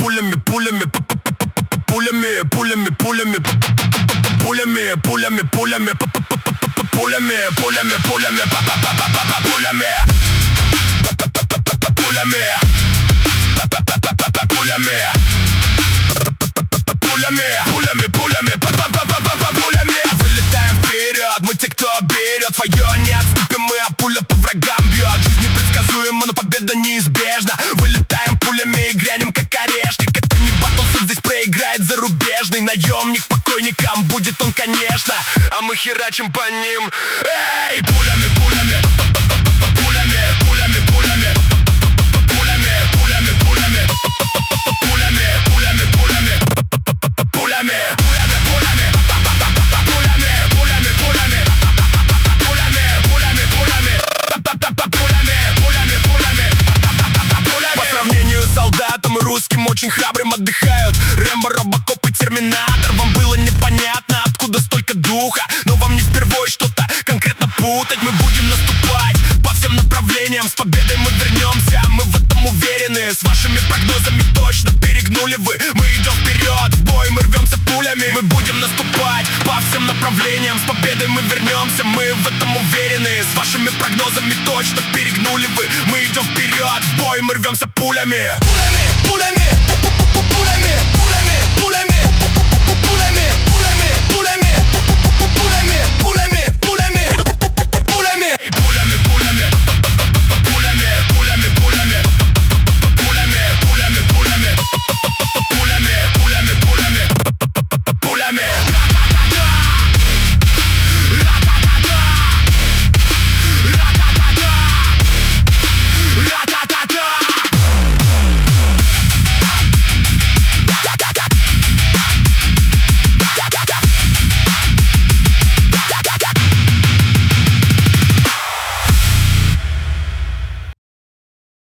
пулями, пулями, пулями, пулями, пулями, пулями, пулями, пулями, пулями, пулями, пулями, пулями, пулями, пулями, пулями, пулями. Вылетаем вперед, мы те, кто берет свое, не отступим мы, а пуля по врагам бьет. Жизнь непредсказуема, но победа неизбежна. Вылетаем пулями и грянем как орешник. Это не батлфилд, здесь проиграет зарубежный наемник. Покойникам будет он, конечно, а мы херачим по ним. Эй, пулями, пулями, пулями, пулями, пулями, пулями, пулями, пулями, пулями, пулями, пулями, пулями, солдатам русским очень храбрым отдыхают Рэмбо, Робокоп и Терминатор. Вам было непонятно, откуда столько духа, но вам не впервой что-то конкретно путать. Мы будем наступать по всем направлениям, с победой мы вернемся, мы в этом уверены. С вашими прогнозами точно перегнули вы. Мы идем вперед, в бой мы рвемся пулями. Мы будем наступать по всем направлениям, с победой мы вернемся, мы в этом уверены. С вашими прогнозами точно перегнули вы. Мы идем вперед, в бой мы рвемся пулями. Пулями, пулями.